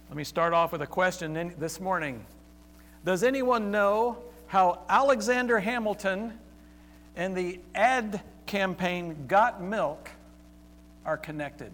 Let me start off with a question this morning. Does anyone know how Alexander Hamilton and the ad campaign Got Milk are connected?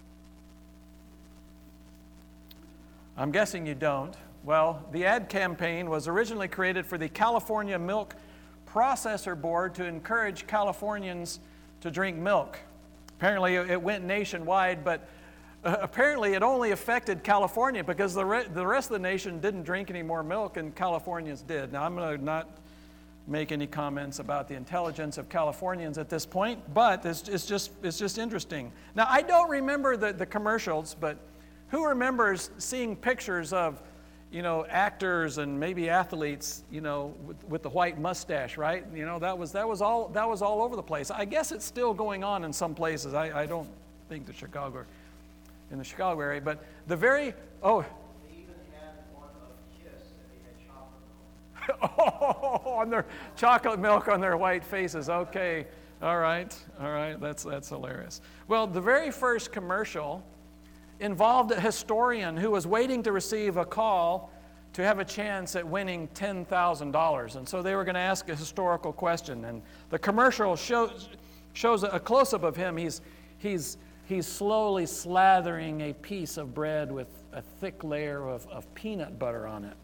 I'm guessing you don't. Well, the ad campaign was originally created for the California Milk Processor Board to encourage Californians to drink milk. Apparently it went nationwide, but apparently it only affected California because the rest of the nation didn't drink any more milk and Californians did. Now, I'm going to not make any comments about the intelligence of Californians at this point, but it's just interesting. Now, I don't remember the commercials, but who remembers seeing pictures of, actors and maybe athletes, with the white mustache, right? That was all over the place. I guess it's still going on in some places. I don't think in the Chicago area, but the very They even had one of Kiss that he had chocolate milk. on their chocolate milk on their white faces. Okay, all right, that's hilarious. Well, the very first commercial involved a historian who was waiting to receive a call to have a chance at winning $10,000. And so they were going to ask a historical question. And the commercial shows a close-up of him. He's slowly slathering a piece of bread with a thick layer of peanut butter on it.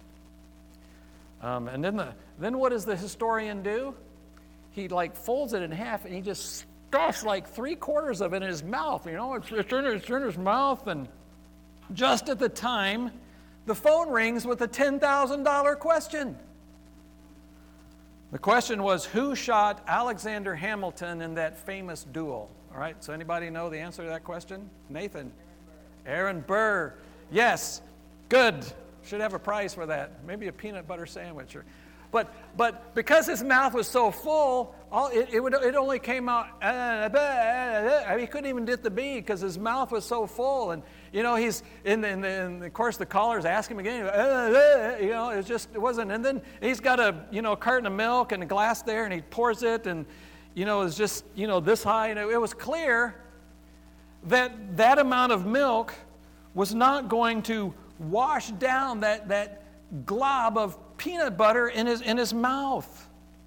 And then what does the historian do? He folds it in half and he just stuffs 3/4 of it in his mouth. It's in his mouth. And just at the time, the phone rings with a $10,000 question. The question was, who shot Alexander Hamilton in that famous duel? All right, so anybody know the answer to that question? Nathan? Aaron Burr. Yes, good. Should have a prize for that. Maybe a peanut butter sandwich. But because his mouth was so full, it only came out, he couldn't even get the B because his mouth was so full. And, he's, and of course the callers ask him again, it wasn't. And then he's got a carton of milk and a glass there and he pours it and, it's just, this high. And it was clear that amount of milk was not going to wash down that glob of peanut butter in his mouth.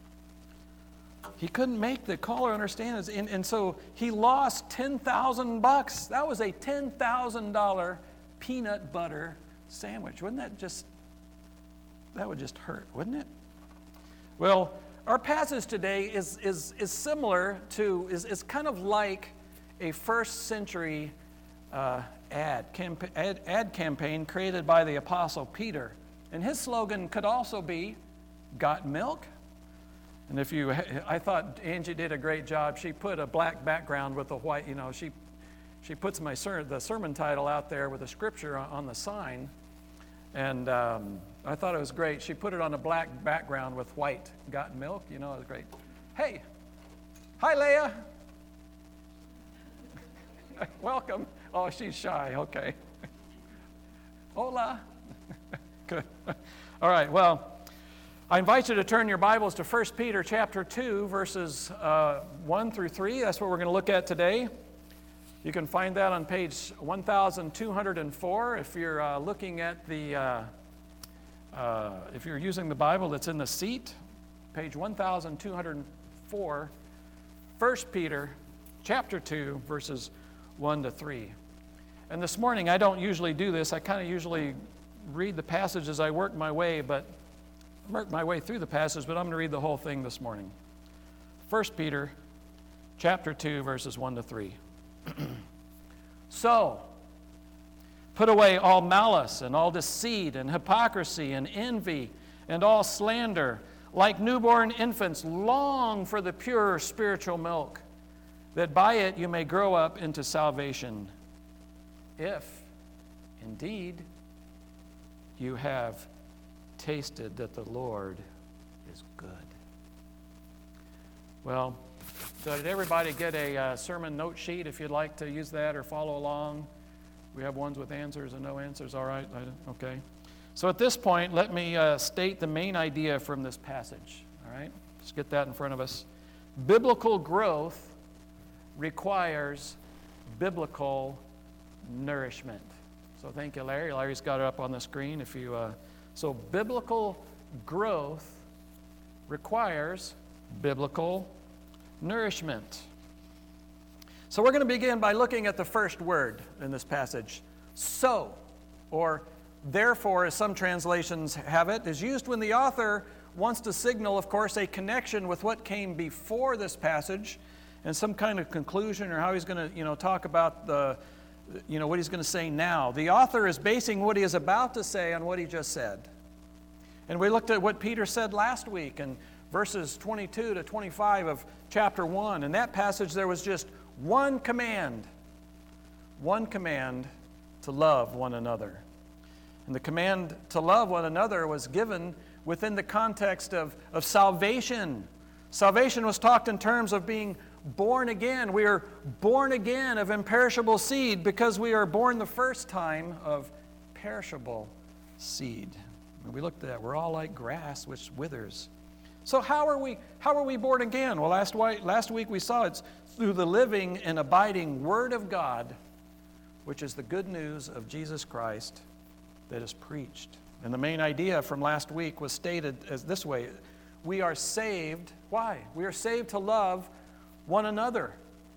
He couldn't make the caller understand, and so he lost $10,000. That was a $10,000 peanut butter sandwich. Wouldn't that would just hurt, wouldn't it? Well, our passage today is similar to, is kind of like a first century ad campaign created by the Apostle Peter. And his slogan could also be, "Got milk?" And I thought Angie did a great job. She put a black background with a white, she puts the sermon title out there with a scripture on the sign. And I thought it was great. She put it on a black background with white. "Got milk?" It was great. Hey, hi, Leah. Welcome. Oh, she's shy. Okay. Hola. Good. All right. Well, I invite you to turn your Bibles to 1 Peter chapter 2, verses 1 through 3. That's what we're going to look at today. You can find that on page 1204. If you're looking at if you're using the Bible that's in the seat, page 1204, 1 Peter chapter 2, verses 1 to 3. And this morning, I don't usually do this. I kind of usually read the passage as I work my way through the passage, but I'm going to read the whole thing this morning. 1 Peter chapter 2, verses 1 to 3. So, put away all malice and all deceit and hypocrisy and envy and all slander. Like newborn infants, long for the pure spiritual milk, that by it you may grow up into salvation, if indeed you have tasted that the Lord is good. Well, so did everybody get a sermon note sheet if you'd like to use that or follow along? We have ones with answers and no answers, all right? Okay. So at this point, let me state the main idea from this passage, all right? Let's get that in front of us. Biblical growth requires biblical nourishment. So thank you, Larry. Larry's got it up on the screen. So biblical growth requires biblical nourishment. So we're going to begin by looking at the first word in this passage. So, or therefore, as some translations have it, is used when the author wants to signal, of course, a connection with what came before this passage and some kind of conclusion or how he's going to, talk about what he's going to say now. The author is basing what he is about to say on what he just said. And we looked at what Peter said last week in verses 22 to 25 of chapter 1. In that passage, there was just one command to love one another. And the command to love one another was given within the context of salvation. Salvation was talked in terms of being born again. We are born again of imperishable seed because we are born the first time of perishable seed. And we looked at that. We're all like grass which withers. So how are we born again? Well, last week we saw it's through the living and abiding Word of God, which is the good news of Jesus Christ that is preached. And the main idea from last week was stated as this way. We are saved. Why? We are saved to love one another.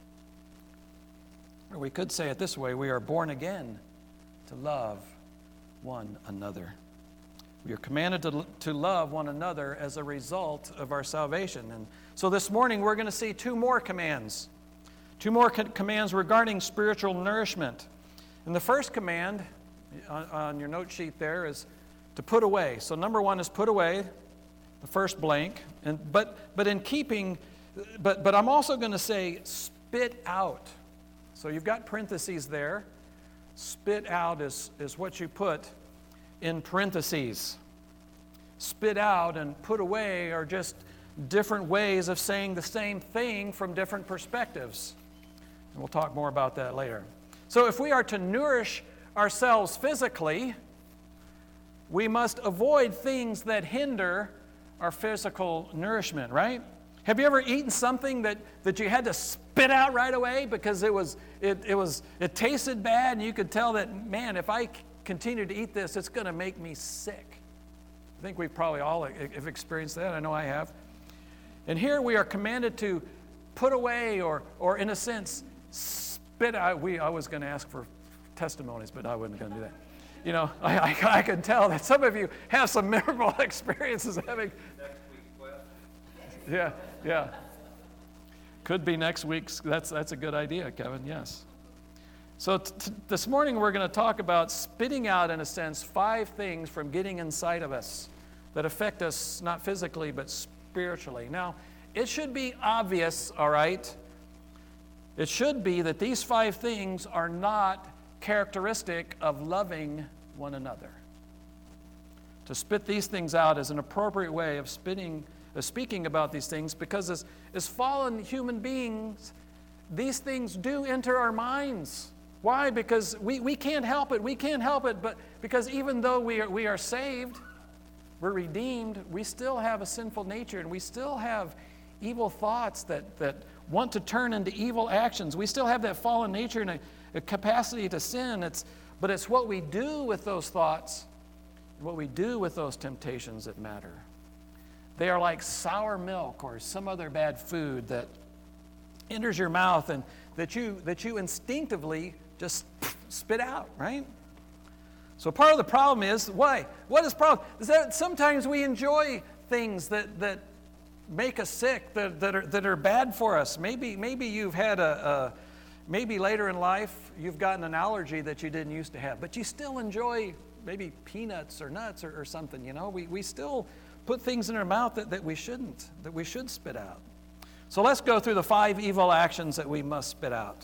Or we could say it this way. We are born again to love one another. We are commanded to love one another as a result of our salvation. And so this morning we're going to see two more commands. Two more commands regarding spiritual nourishment. And the first command on your note sheet there is to put away. So number one is put away, the first blank. But I'm also going to say spit out. So you've got parentheses there. Spit out is what you put in parentheses. Spit out and put away are just different ways of saying the same thing from different perspectives. And we'll talk more about that later. So if we are to nourish ourselves physically, we must avoid things that hinder our physical nourishment, right? Have you ever eaten something that you had to spit out right away because it tasted bad and you could tell that, man, if I continue to eat this, it's going to make me sick? I think we probably all have experienced that. I know I have. And here we are commanded to put away or in a sense, spit out. I was going to ask for testimonies, but I wasn't going to do that. I can tell that some of you have some memorable experiences having. Next week's class. Yeah. Could be next week's. That's a good idea, Kevin. Yes. So this morning we're going to talk about spitting out, in a sense, 5 things from getting inside of us that affect us not physically but spiritually. Now, it should be obvious, all right? It should be that these 5 things are not characteristic of loving one another. To spit these things out is an appropriate way of speaking about these things because as fallen human beings, these things do enter our minds. Why? Because we can't help it. We can't help it, but because even though we are saved, we're redeemed, we still have a sinful nature and we still have evil thoughts that want to turn into evil actions. We still have that fallen nature and a capacity to sin. But it's what we do with those thoughts, what we do with those temptations that matter. They are like sour milk or some other bad food that enters your mouth and that you instinctively just spit out, right? So part of the problem is, why? What is the problem? Is that sometimes we enjoy things that make us sick, that are bad for us. Maybe you've had maybe later in life you've gotten an allergy that you didn't used to have, but you still enjoy maybe peanuts or nuts or something, We still put things in our mouth that we shouldn't, that we should spit out. So let's go through the 5 evil actions that we must spit out.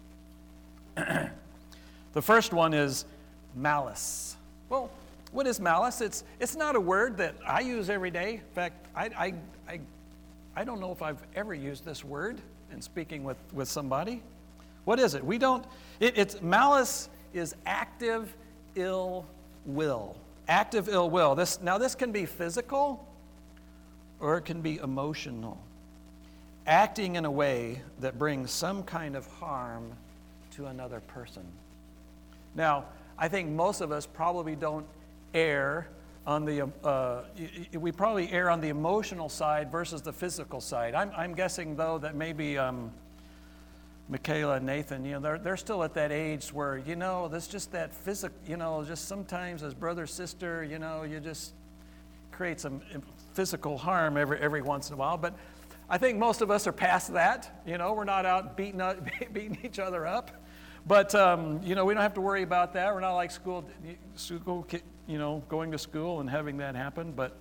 The first one is malice. Well, what is malice? It's not a word that I use every day. In fact, I don't know if I've ever used this word in speaking with somebody. What is it? Malice is active ill will. Active ill will. This can be physical or it can be emotional. Acting in a way that brings some kind of harm to another person. Now, I think most of us probably don't err on the, we probably err on the emotional side versus the physical side. I'm guessing, though, that maybe Michaela and Nathan, they're still at that age where, there's just that physical, just sometimes as brother, sister, you just create some physical harm every once in a while. But I think most of us are past that. We're not out beating each other up. But, we don't have to worry about that. We're not like school, going to school and having that happen. But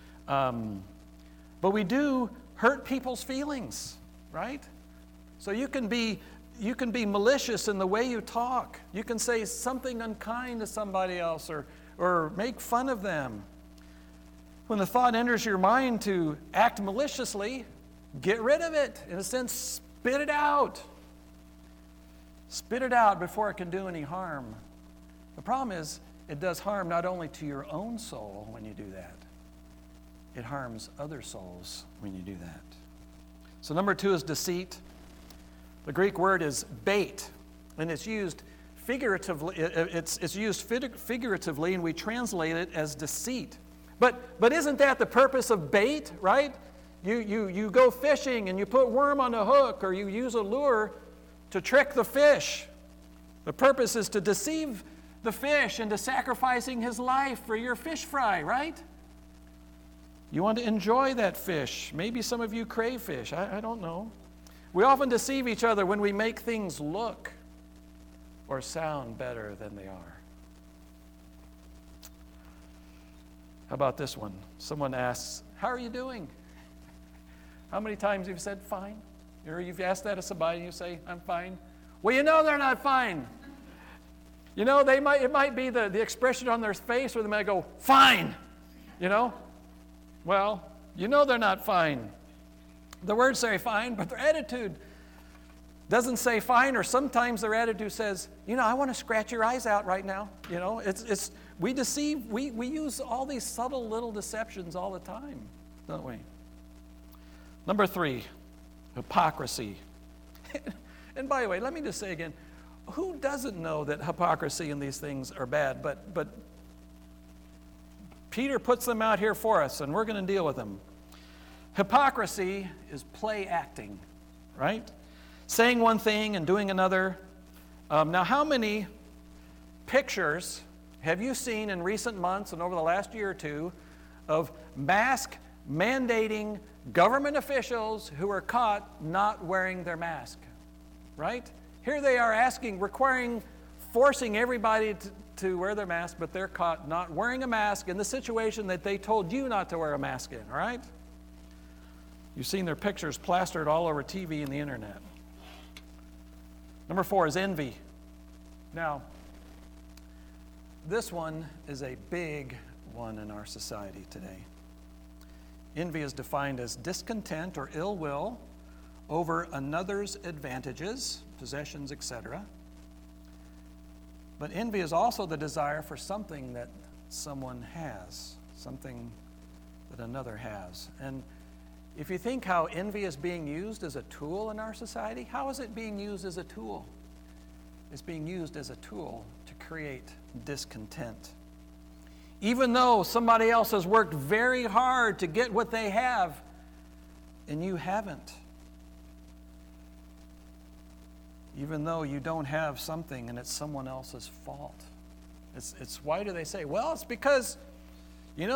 we do hurt people's feelings, right? So you can be malicious in the way you talk. You can say something unkind to somebody else or make fun of them. When the thought enters your mind to act maliciously, get rid of it. In a sense, spit it out. Spit it out before it can do any harm. The problem is, it does harm not only to your own soul when you do that, it harms other souls when you do that. So number 2 is deceit. The Greek word is bait, and it's used figuratively. It's used figuratively, and we translate it as deceit. But isn't that the purpose of bait, right? You go fishing and you put worm on a hook, or you use a lure to trick the fish. The purpose is to deceive the fish into sacrificing his life for your fish fry, right? You want to enjoy that fish. Maybe some of you crave fish. I don't know. We often deceive each other when we make things look or sound better than they are. How about this one? Someone asks, "How are you doing?" How many times have you said, "Fine"? Or you've asked that of somebody and you say, "I'm fine." Well, they're not fine. It might be the expression on their face, or they might go, "Fine." Well, they're not fine. The words say fine, but their attitude doesn't say fine, or sometimes their attitude says, "I want to scratch your eyes out right now." We deceive, we use all these subtle little deceptions all the time, don't we? Number 3, hypocrisy. And by the way, let me just say again, who doesn't know that hypocrisy and these things are bad? But Peter puts them out here for us, and we're going to deal with them. Hypocrisy is play acting, right? Saying one thing and doing another. Now, how many pictures have you seen in recent months and over the last year or two of mask mandating government officials who are caught not wearing their mask, right? Here they are forcing everybody to wear their mask, but they're caught not wearing a mask in the situation that they told you not to wear a mask in, all right? You've seen their pictures plastered all over TV and the internet. Number 4 is envy. Now, this one is a big one in our society today. Envy is defined as discontent or ill will over another's advantages, possessions, etc. But envy is also the desire for something that someone has, something that another has. And if you think how envy is being used as a tool in our society, how is it being used as a tool? It's being used as a tool to create discontent. Even though somebody else has worked very hard to get what they have, and you haven't. Even though you don't have something and it's someone else's fault. It's why do they say? Well, it's because you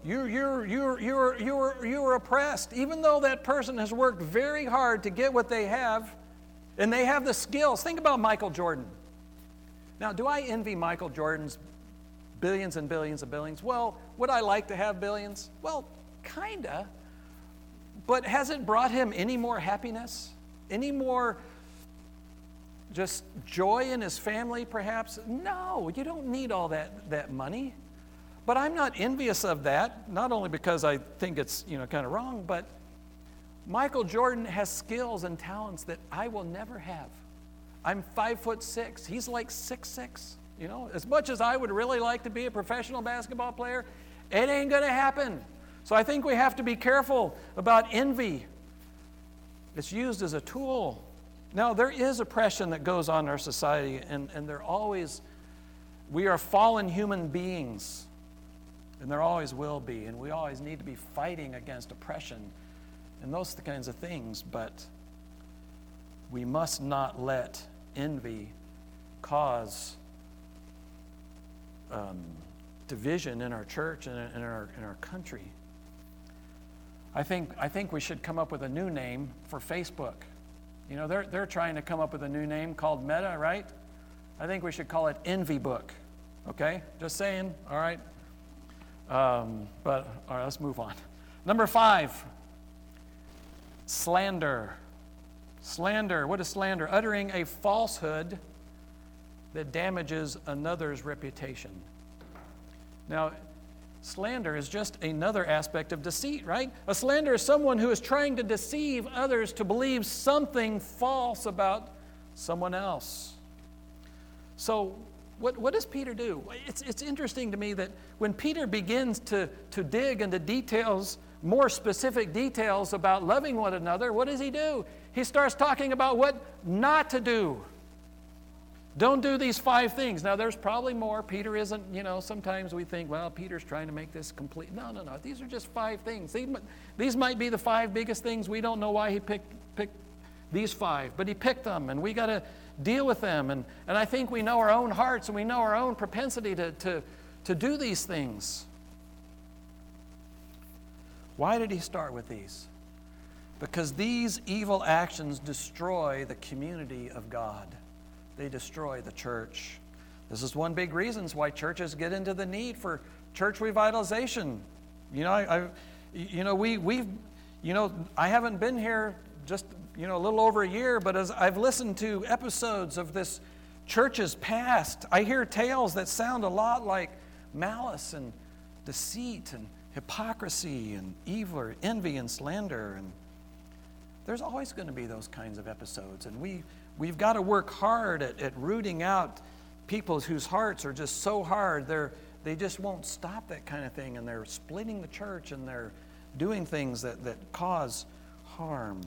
were oppressed. Even though that person has worked very hard to get what they have, and they have the skills. Think about Michael Jordan. Now, do I envy Michael Jordan's billions and billions and billions? Well, would I like to have billions? Well, kinda. But has it brought him any more happiness? Any more just joy in his family, perhaps? No, you don't need all that money. But I'm not envious of that, not only because I think it's kind of wrong, but Michael Jordan has skills and talents that I will never have. I'm 5'6". He's like 6'6". As much as I would really like to be a professional basketball player, it ain't going to happen. So I think we have to be careful about envy. It's used as a tool. Now, there is oppression that goes on in our society, and there always We are fallen human beings, and there always will be, and we always need to be fighting against oppression and those kinds of things, but we must not let envy cause division in our church and in our country. I think we should come up with a new name for Facebook. You know, they're trying to come up with a new name called Meta, right? I think we should call it Envy Book. Okay? Just saying. All right. But all right, let's move on. Number 5, slander. Slander. What is slander? Uttering a falsehood that damages another's reputation. Now, slander is just another aspect of deceit, right? A slander is someone who is trying to deceive others to believe something false about someone else. So, what does Peter do? It's interesting to me that when Peter begins to dig into details, more specific details about loving one another, what does he do? He starts talking about what not to do. Don't do these 5 things. Now, there's probably more. Peter isn't, sometimes we think, well, Peter's trying to make this complete. No. These are just 5 things. These might be the 5 biggest things. We don't know why he picked these 5, but he picked them, and we got to deal with them. And I think we know our own hearts, and we know our own propensity to do these things. Why did he start with these? Because these evil actions destroy the community of God. They destroy the church. This is one big reason why churches get into the need for church revitalization. I haven't been here just a little over a year, but as I've listened to episodes of this church's past, I hear tales that sound a lot like malice and deceit and hypocrisy and evil, envy and slander, and there's always going to be those kinds of episodes, and we've got to work hard at rooting out people whose hearts are just so hard they just won't stop that kind of thing, and they're splitting the church, and they're doing things that cause harm.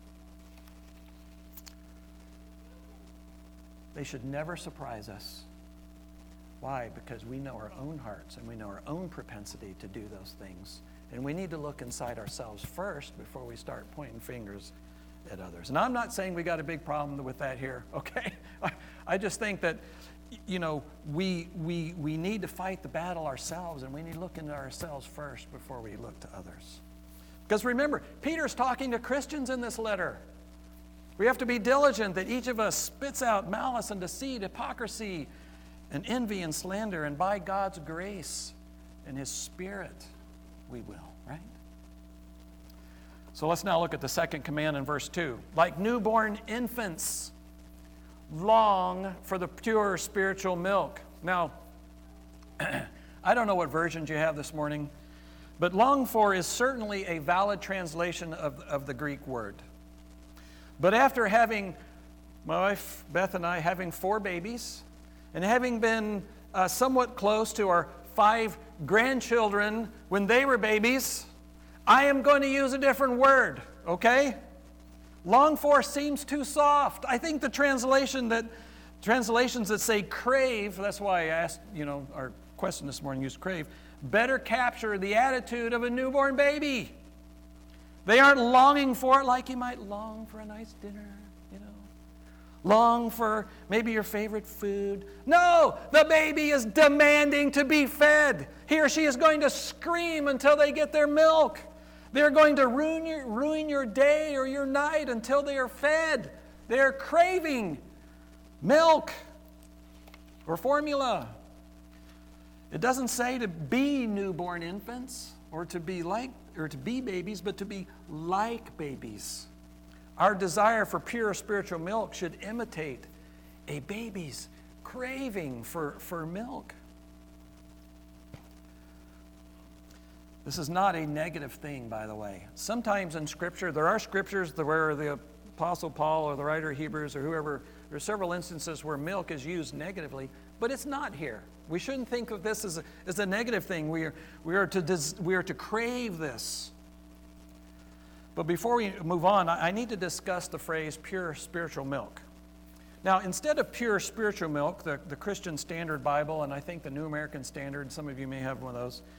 They should never surprise us. Why? Because we know our own hearts, and we know our own propensity to do those things. And we need to look inside ourselves first before we start pointing fingers at others. And I'm not saying we got a big problem with that here, okay? I just think that, we need to fight the battle ourselves, and we need to look into ourselves first before we look to others. Because remember, Peter's talking to Christians in this letter. We have to be diligent that each of us spits out malice and deceit, hypocrisy, and envy and slander, and by God's grace and His Spirit, we will, right? So let's now look at the second command in verse 2. Like newborn infants, long for the pure spiritual milk. Now, I don't know what versions you have this morning, but long for is certainly a valid translation of the Greek word. But after having, my wife Beth and I having 4 babies, and having been somewhat close to our 5 grandchildren when they were babies, I am going to use a different word, okay? Long for seems too soft. I think the translations that say crave, that's why I asked, our question this morning used crave, better capture the attitude of a newborn baby. They aren't longing for it like you might long for a nice dinner, long for maybe your favorite food. No, the baby is demanding to be fed. He or she is going to scream until they get their milk. They're going to ruin your day or your night until they are fed. They're craving milk or formula. It doesn't say to be newborn infants or to be babies, but to be like babies. Our desire for pure spiritual milk should imitate a baby's craving for milk. This is not a negative thing, by the way. Sometimes in Scripture, there are scriptures where the Apostle Paul or the writer of Hebrews or whoever, there are several instances where milk is used negatively, but it's not here. We shouldn't think of this as a negative thing. We are to crave this. But before we move on, I need to discuss the phrase pure spiritual milk. Now, instead of pure spiritual milk, the Christian Standard Bible, and I think the New American Standard, some of you may have one of those,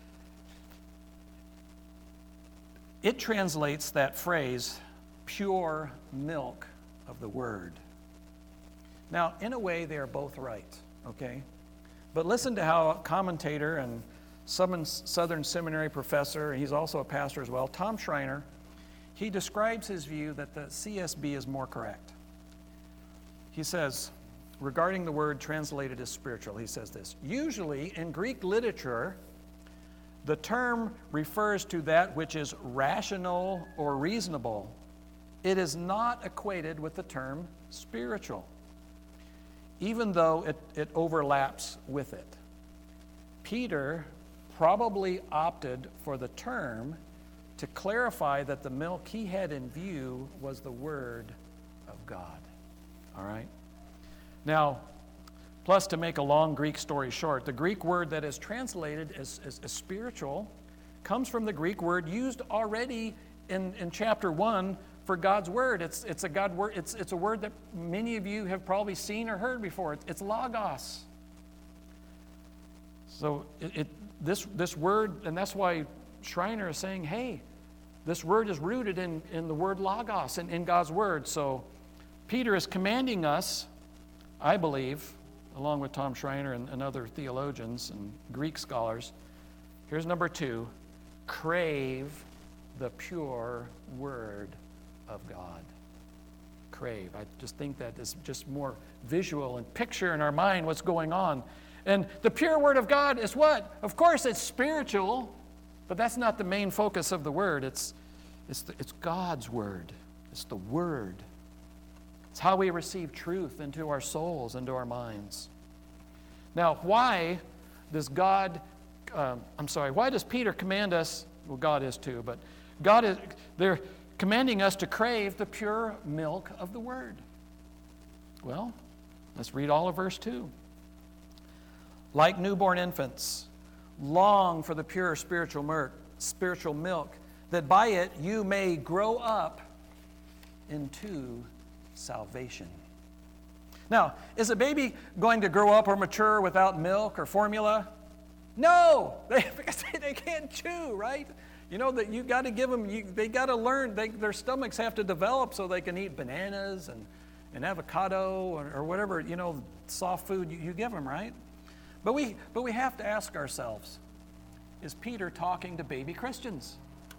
it translates that phrase, pure milk of the Word. Now, in a way, they are both right, okay? But listen to how a commentator and Southern Seminary professor, and he's also a pastor as well, Tom Schreiner, he describes his view that the CSB is more correct. He says, regarding the word translated as spiritual, he says this: usually in Greek literature, the term refers to that which is rational or reasonable. It is not equated with the term spiritual, even though it overlaps with it. Peter probably opted for the term to clarify that the milk he had in view was the Word of God. All right? Now, plus, to make a long Greek story short, the Greek word that is translated as spiritual comes from the Greek word used already in chapter 1 for God's Word. It's a God word. It's a word that many of you have probably seen or heard before. It's logos. So this word, and that's why Schreiner is saying, hey, this word is rooted in the word logos, in God's Word. So Peter is commanding us, I believe, along with Tom Schreiner and other theologians and Greek scholars. Here's number 2, crave the pure Word of God. Crave. I just think that is just more visual and picture in our mind what's going on. And the pure Word of God is what? Of course, it's spiritual, but that's not the main focus of the Word. It's God's Word. It's the Word. It's how we receive truth into our souls, into our minds. Now, why does Peter command us? Well, God is too, but they're commanding us to crave the pure milk of the Word. Well, let's read all of verse 2. Like newborn infants, long for the pure spiritual milk, that by it you may grow up into salvation. Now, is a baby going to grow up or mature without milk or formula? No, because they can't chew, right? You know that you got to give them. They got to learn. Their stomachs have to develop so they can eat bananas and avocado or whatever soft food you give them, right? But we have to ask ourselves: is Peter talking to baby Christians?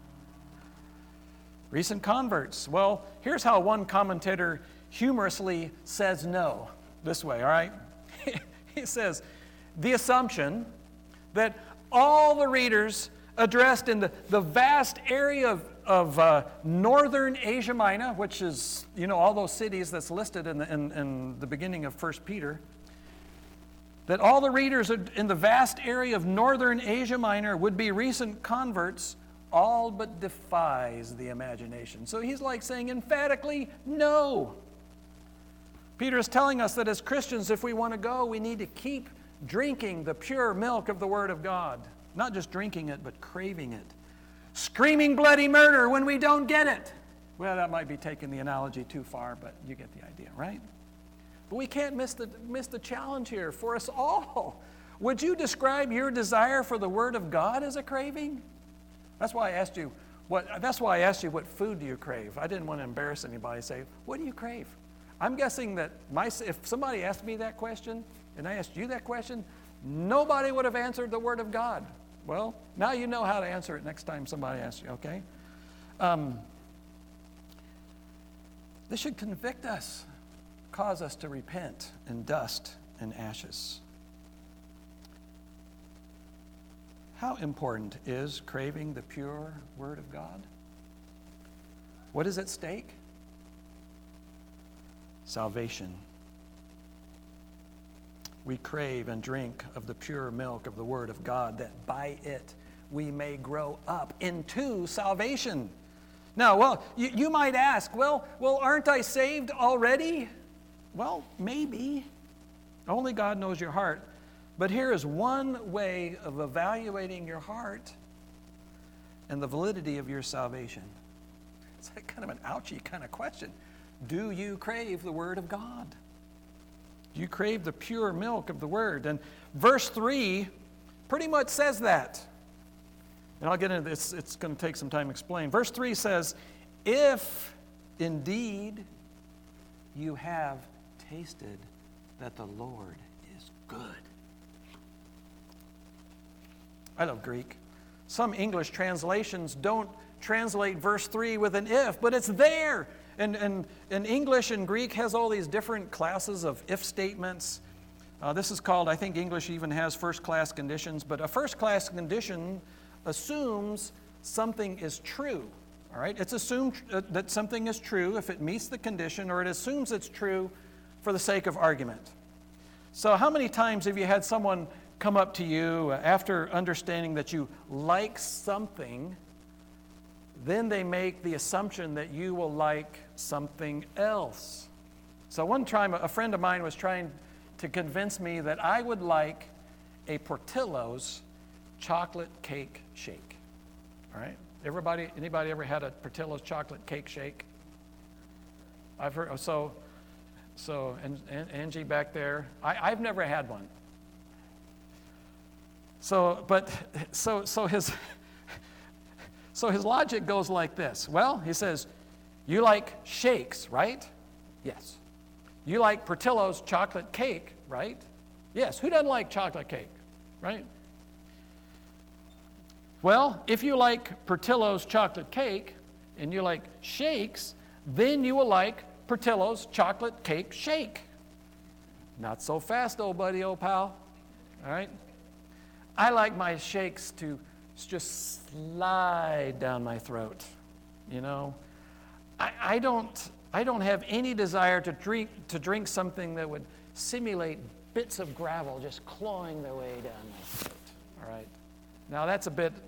Recent converts. Well, here's how one commentator humorously says no, this way, all right? He says, the assumption that all the readers addressed in the vast area of northern Asia Minor, which is, all those cities that's listed in the beginning of 1 Peter, that all the readers in the vast area of northern Asia Minor would be recent converts, all but defies the imagination. So he's like saying emphatically, no. Peter is telling us that as Christians, if we want to go, we need to keep drinking the pure milk of the Word of God. Not just drinking it, but craving it. Screaming bloody murder when we don't get it. Well, that might be taking the analogy too far, but you get the idea, right? But we can't miss the challenge here for us all. Would you describe your desire for the Word of God as a craving? That's why I asked you what food do you crave. I didn't want to embarrass anybody and say, what do you crave? I'm guessing that if somebody asked me that question and I asked you that question, nobody would have answered the Word of God. Well, now you know how to answer it next time somebody asks you, okay? This should convict us, cause us to repent in dust and ashes. How important is craving the pure Word of God? What is at stake? Salvation. We crave and drink of the pure milk of the Word of God, that by it we may grow up into salvation. Now, you might ask, well, aren't I saved already? Well, maybe. Only God knows your heart. But here is one way of evaluating your heart and the validity of your salvation. It's kind of an ouchy kind of question. Do you crave the Word of God? Do you crave the pure milk of the Word? And verse 3 pretty much says that. And I'll get into this. It's going to take some time to explain. Verse 3 says, if indeed you have tasted that the Lord is good. I love Greek. Some English translations don't translate verse 3 with an if, but it's there. And English and Greek has all these different classes of if statements. This is called, I think English even has first-class conditions, but a first-class condition assumes something is true. All right? It's assumed that something is true if it meets the condition, or it assumes it's true for the sake of argument. So how many times have you had someone come up to you after understanding that you like something, then they make the assumption that you will like something else? So one time a friend of mine was trying to convince me that I would like a Portillo's chocolate cake shake. All right? Anybody ever had a Portillo's chocolate cake shake? I've heard. So and Angie back there, I've never had one. So his logic goes like this. Well, he says, you like shakes, right? Yes. You like Portillo's chocolate cake, right? Yes. Who doesn't like chocolate cake, right? Well, if you like Portillo's chocolate cake and you like shakes, then you will like Portillo's chocolate cake shake. Not so fast, old buddy, old pal. All right? I like my shakes to just slide down my throat. You know, I don't have any desire to drink something that would simulate bits of gravel just clawing their way down my throat. All right. Now that's a bit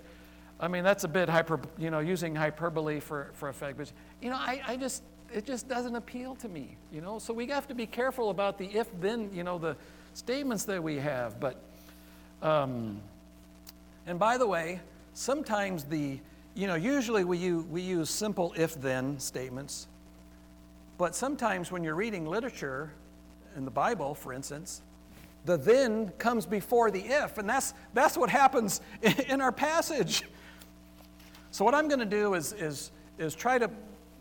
using hyperbole for effect, but it just doesn't appeal to me. You know, so we have to be careful about the if-then, the statements that we have, but. And by the way, sometimes usually we use simple if-then statements, but sometimes when you're reading literature in the Bible, for instance, the then comes before the if, and that's what happens in our passage. So what I'm going to do is try to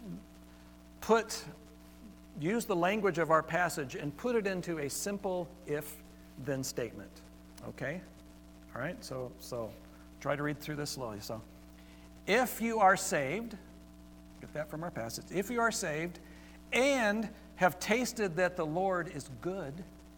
use the language of our passage and put it into a simple if-then statement. Okay? All right, so try to read through this slowly. So, if you are saved, get that from our passage, if you are saved and have tasted that the Lord is good,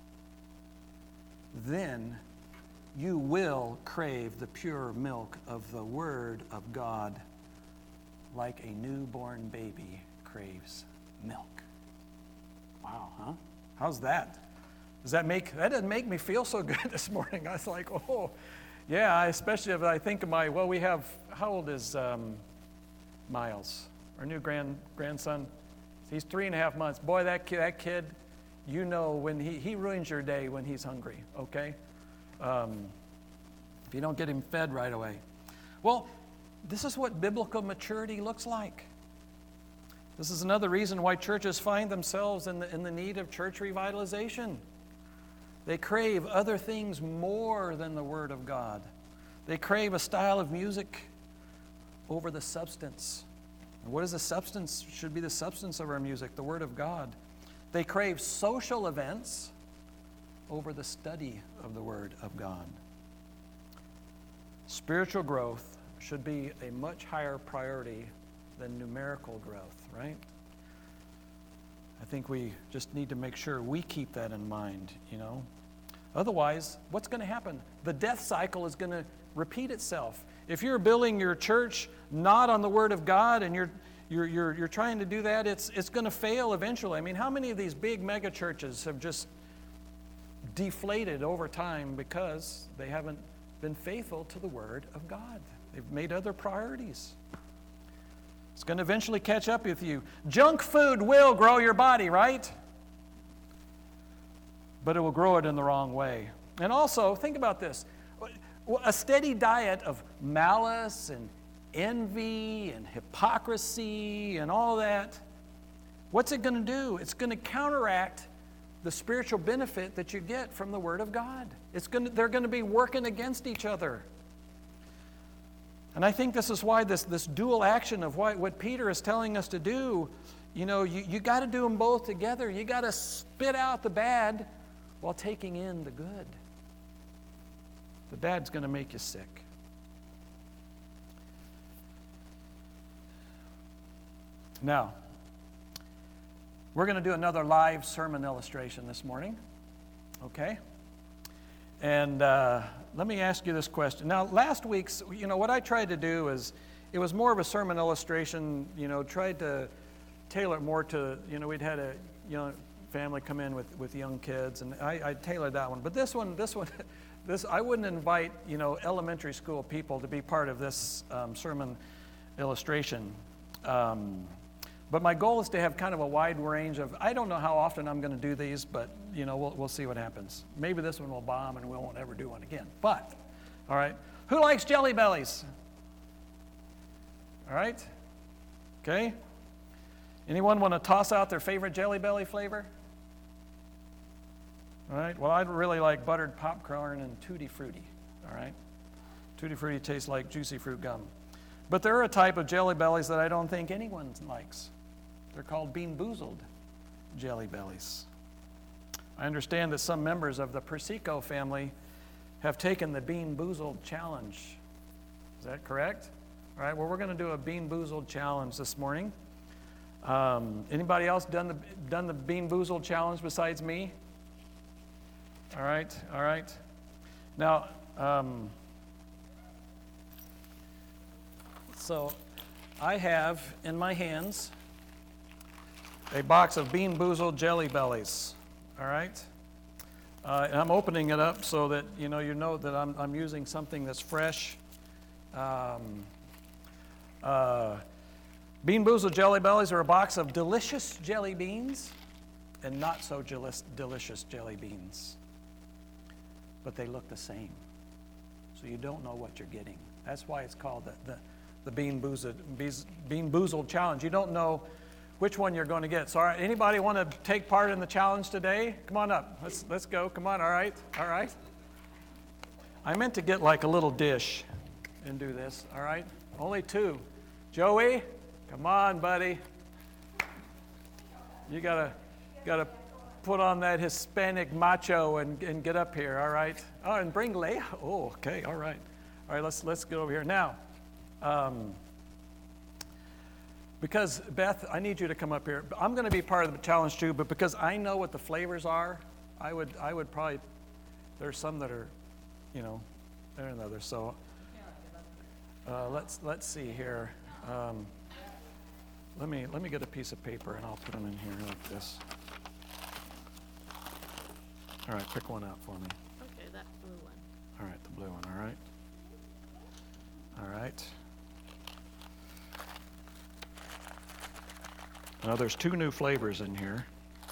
then you will crave the pure milk of the Word of God like a newborn baby craves milk. Wow, huh? How's that? That doesn't make me feel so good this morning. I was like, oh, yeah, especially if I think of how old is Miles, our new grandson? He's 3.5 months. Boy, that kid, when he ruins your day when he's hungry, okay? If you don't get him fed right away. Well, this is what biblical maturity looks like. This is another reason why churches find themselves in the need of church revitalization. They crave other things more than the Word of God. They crave a style of music over the substance. And what is the substance? Should be the substance of our music, the Word of God. They crave social events over the study of the Word of God. Spiritual growth should be a much higher priority than numerical growth, right? I think we just need to make sure we keep that in mind, Otherwise, what's going to happen? The death cycle is going to repeat itself. If you're building your church not on the Word of God and you're trying to do that, it's going to fail eventually. I mean, how many of these big mega churches have just deflated over time because they haven't been faithful to the Word of God? They've made other priorities. It's going to eventually catch up with you. Junk food will grow your body, right? But it will grow it in the wrong way. And also, think about this. A steady diet of malice and envy and hypocrisy and all that, what's it going to do? It's going to counteract the spiritual benefit that you get from the Word of God. They're going to be working against each other. And I think this is why this dual action of what Peter is telling us to do, you got to do them both together. You got to spit out the bad while taking in the good. The bad's going to make you sick. Now, we're going to do another live sermon illustration this morning, okay? And let me ask you this question. Now, last week's, what I tried to do is, it was more of a sermon illustration, tried to tailor it more to, we'd had a family come in with young kids, and I tailored that one. But this one, I wouldn't invite, elementary school people to be part of this sermon illustration. But my goal is to have kind of a wide range of, I don't know how often I'm going to do these, but, we'll see what happens. Maybe this one will bomb and we won't ever do one again. But, all right. Who likes Jelly Bellies? All right. Okay. Anyone want to toss out their favorite Jelly Belly flavor? All right. Well, I'd really like buttered popcorn and Tutti Frutti. All right. Tutti Frutti tastes like juicy fruit gum. But there are a type of Jelly Bellies that I don't think anyone likes. They're called Bean Boozled Jelly Bellies. I understand that some members of the Persico family have taken the Bean Boozled challenge. Is that correct? All right, well, we're going to do a Bean Boozled challenge this morning. Anybody else done the Bean Boozled challenge besides me? All right. Now, so I have in my hands a box of Bean Boozled Jelly Bellies. All right? And I'm opening it up so that you know that I'm using something that's fresh. Bean Boozled Jelly Bellies are a box of delicious jelly beans and not so delicious jelly beans. But they look the same. So you don't know what you're getting. That's why it's called the Bean Boozled challenge. You don't know which one you're going to get. So, all right, anybody want to take part in the challenge today? Come on up. Let's go. Come on. All right. I meant to get like a little dish and do this. All right. Only two. Joey, come on, buddy. You gotta put on that Hispanic macho and get up here. All right. Oh, and bring Leia. Oh, okay. All right. All right. Let's get over here now. Because Beth, I need you to come up here. I'm going to be part of the challenge too, but because I know what the flavors are, I would probably. There's some that are, there and others. So let's see here. Let me get a piece of paper and I'll put them in here like this. All right, pick one out for me. Okay, that blue one. All right, the blue one. All right. All right. Now there's two new flavors in here.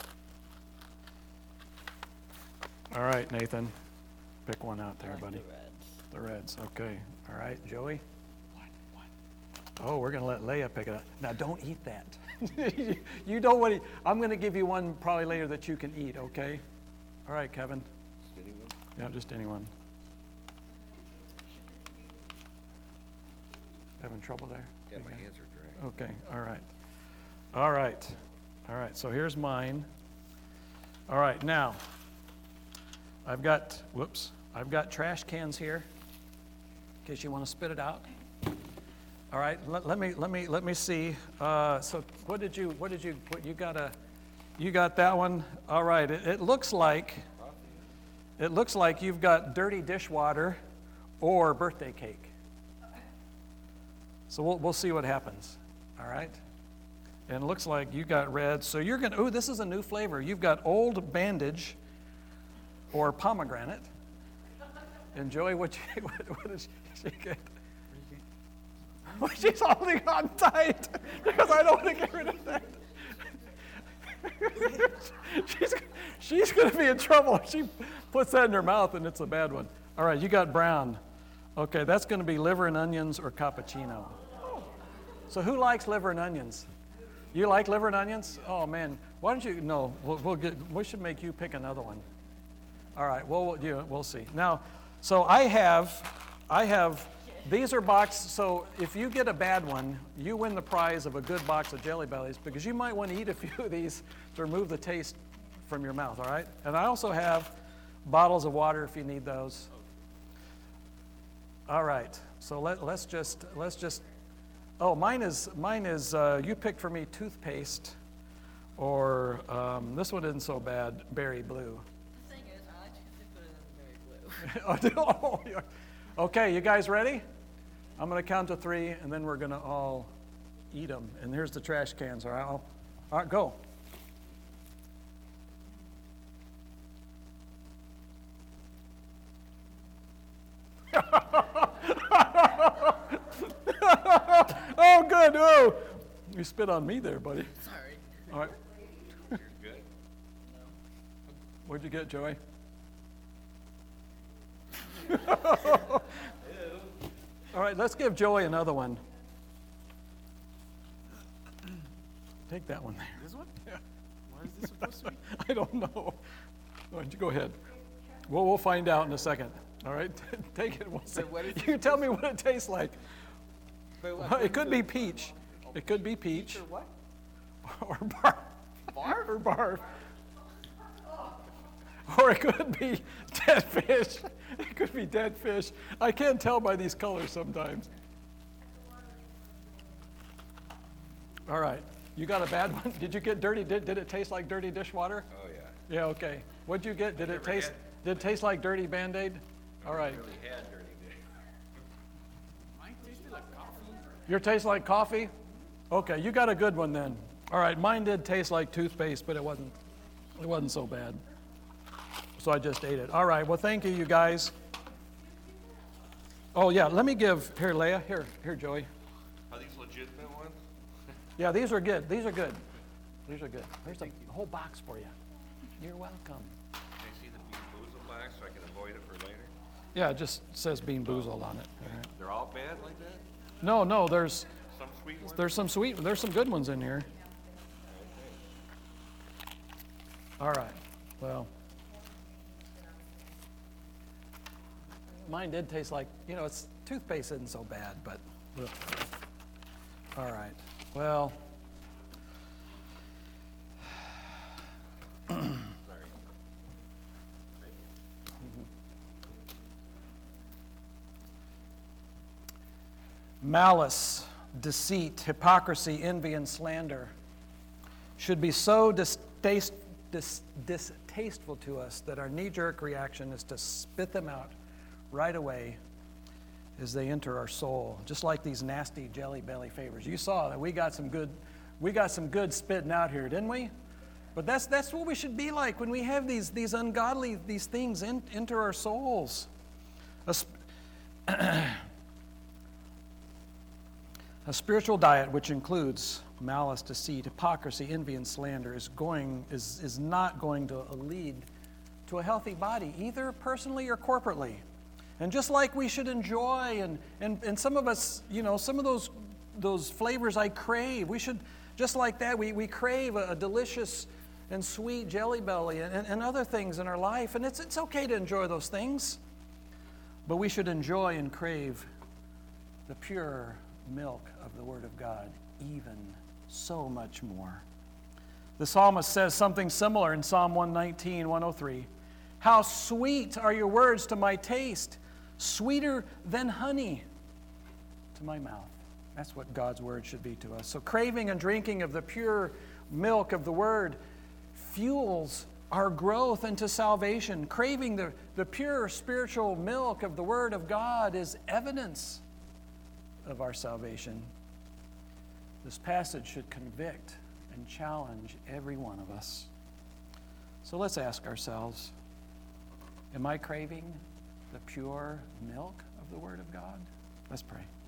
All right, Nathan, pick one out there, buddy. The reds. Okay. All right, Joey. Oh, we're going to let Leia pick it up. Now, don't eat that. You don't want to. I'm going to give you one probably later that you can eat, okay? All right, Kevin. Just anyone? Yeah, just anyone. Having trouble there? Yeah, my hands are dry. Okay, all right, so here's mine. All right, now, I've got trash cans here, in case you want to spit it out. All right, let me see. So you got that one. All right, it looks like you've got dirty dishwater or birthday cake. So we'll see what happens. All right. And it looks like you got red. So you're going to, this is a new flavor. You've got old bandage or pomegranate. And Joey, what is she get? Well, she's holding on tight because I don't want to get rid of that. she's going to be in trouble if she puts that in her mouth and it's a bad one. All right, you got brown. Okay, that's going to be liver and onions or cappuccino. So who likes liver and onions? You like liver and onions? Oh man, why don't you? No, we should make you pick another one. All right. Well, we'll see. Now, so I have. These are boxed. So if you get a bad one, you win the prize of a good box of Jelly Bellies, because you might want to eat a few of these to remove the taste from your mouth. All right. And I also have bottles of water if you need those. All right. So let's just. Oh, mine is. You picked for me toothpaste, or this one isn't so bad. Berry blue. The thing is, I like to put it in very blue. Oh, yeah. Okay, you guys ready? I'm going to count to 3, and then we're going to all eat them. And here's the trash cans. All right, all right, go. Oh, good. Oh, you spit on me there, buddy. Sorry. All right. You're good. What'd you get, Joey? All right, let's give Joey another one. Take that one there. This one? Yeah. What is this supposed to be? I don't know. Why don't you go ahead? We'll find out in a second. All right, take it. We'll see. what is You tell me what it tastes like. Wait, what? Well, it could be peach. It could be peach. Or what? Or barf. Barf? Or barf. Or it could be dead fish. It could be dead fish. I can't tell by these colors sometimes. All right. You got a bad one? Did you get dirty? Did it taste like dirty dishwater? Oh, yeah. Yeah, okay. What'd you get? Did it never taste Did it taste like dirty Band-Aid? All right. Really had dirty dish. Mine tasted like coffee. Yours tastes like coffee? Okay, you got a good one then. All right, mine did taste like toothpaste, but it wasn't so bad. So I just ate it. All right, well, thank you guys. Oh, yeah, let me give, here, Leah, here, Joey. Are these legitimate ones? Yeah, these are good. These are good. There's a whole box for you. You're welcome. Can I see the Bean Boozled box so I can avoid it for later? Yeah, it just says Bean Boozled on it. All right. They're all bad like that? No, there's Some sweet ones? there's some good ones in here. All right, well. Mine did taste like, it's toothpaste isn't so bad, but ugh. All right. Well, malice, deceit, hypocrisy, envy, and slander should be so distasteful to us that our knee-jerk reaction is to spit them out right away as they enter our soul, just like these nasty Jelly Belly favors. You saw that we got some good spitting out here, didn't we? But that's what we should be like when we have these ungodly things enter our souls. A spiritual diet which includes malice, deceit, hypocrisy, envy, and slander is not going to lead to a healthy body, either personally or corporately. And just like we should enjoy, and some of us, some of those flavors I crave, we should, just like that, we crave a delicious and sweet Jelly Belly and other things in our life. And it's okay to enjoy those things, but we should enjoy and crave the pure milk of the Word of God, even so much more. The psalmist says something similar in Psalm 119, 103. How sweet are your words to my taste, sweeter than honey to my mouth. That's what God's Word should be to us. So craving and drinking of the pure milk of the Word fuels our growth into salvation. Craving the pure spiritual milk of the Word of God is evidence of our salvation. This passage should convict and challenge every one of us. So let's ask ourselves, am I craving the pure milk of the Word of God? Let's pray.